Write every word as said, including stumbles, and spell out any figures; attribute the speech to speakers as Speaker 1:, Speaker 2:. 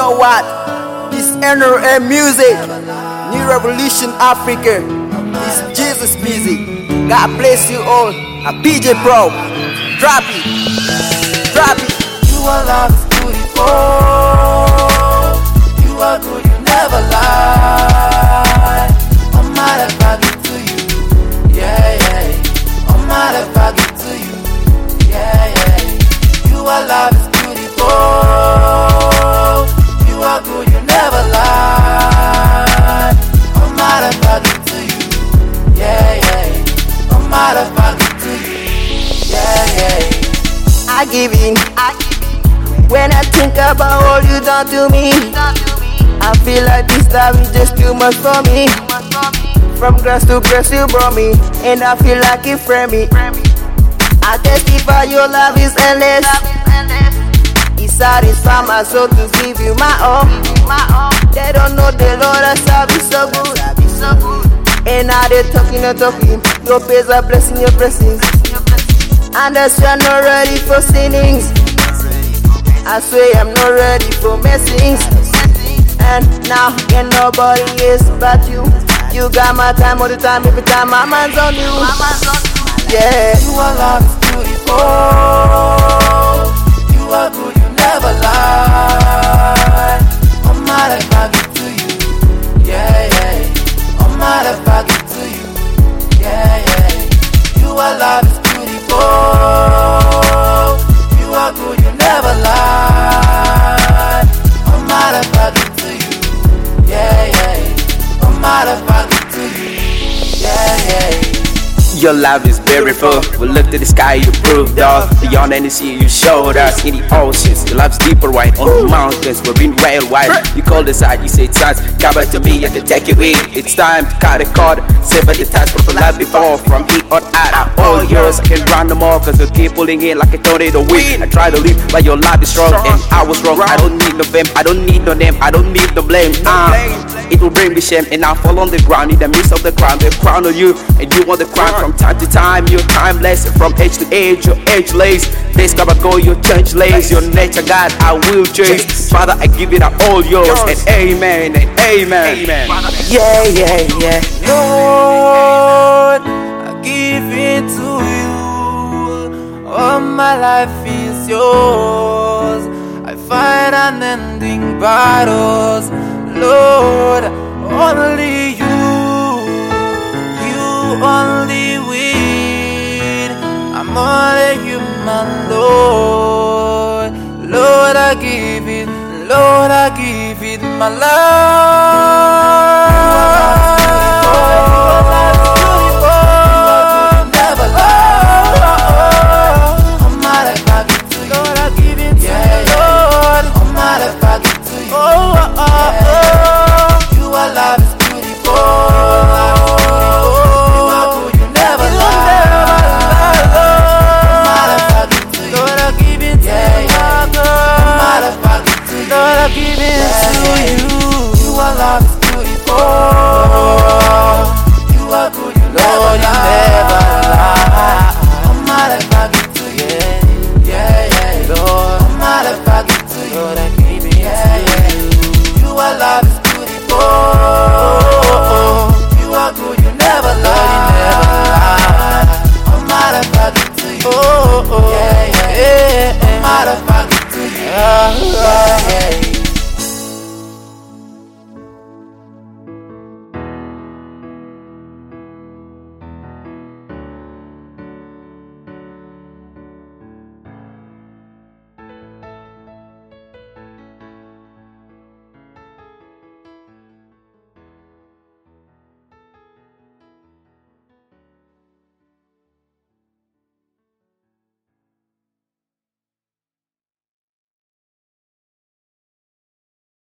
Speaker 1: know what? This N R M music, New Revolution Africa. This Jesus music. God bless you all. A P J Pro. Drop it. Drop it.
Speaker 2: You are love is beautiful. You are good, you never lie. I'm mad if I get to you. Yeah, yeah. I'm mad if I get to you. Yeah, yeah. You are love is beautiful. You are good, you never lie. I'm mad if I get to you. Yeah, yeah. I'm mad if I get to you. Yeah, yeah.
Speaker 1: I give in. I give in. When I think about all you done to me, I feel like this love is just too much for me. From grass to grass you brought me, and I feel like it framed me. I testify your love is endless. It satisfies my soul to give you my all. They don't know the Lord has been so good. And now they talking and talking. Your prayers are blessing your blessings. And that's why I'm not ready for sinnings. I swear I'm not ready for messings. And now ain't nobody is but you. You got my time all the time, every time my mind's on you. Yeah.
Speaker 2: You are love is beautiful. You are good, you never lie. I'm mad if I get to you. Yeah, yeah. I'm mad if I get to you. Yeah, yeah. You are love is beautiful. You are good, you never lie. I'm mad if I get to you. Yeah, yeah. I'm mad if I get to you. Yeah, yeah.
Speaker 3: Your love is beautiful. We looked at the sky, you proved us. Beyond any sea, you showed us. In the oceans, your love's deeper, right? On the mountains, we've been rail wide. You called us out, you said, sons, come back to me, I can take you in. It's time to cut the cord. Sever the ties from the life before. From here on out, all yours. I can't run no more, cause you keep pulling in like a tornado wind. I try to live, but your love is strong, and I was wrong. I don't need no fame, I don't need no name, I don't need no blame. Uh, it will bring me shame, and I fall on the ground in the midst of the crown. The crown on you, and you want the crown. From time to time, you're timeless. From age to age, you're ageless. Days come and go, you're changeless. Your nature, God, I will change. Father, I give it all yours. And amen, and amen. Amen.
Speaker 2: Yeah, yeah, yeah. Lord, I give it to you. All my life is yours. I fight unending battles. Lord, only you. Only win. I'm only human, Lord. Lord, I give it. Lord, I give it my love.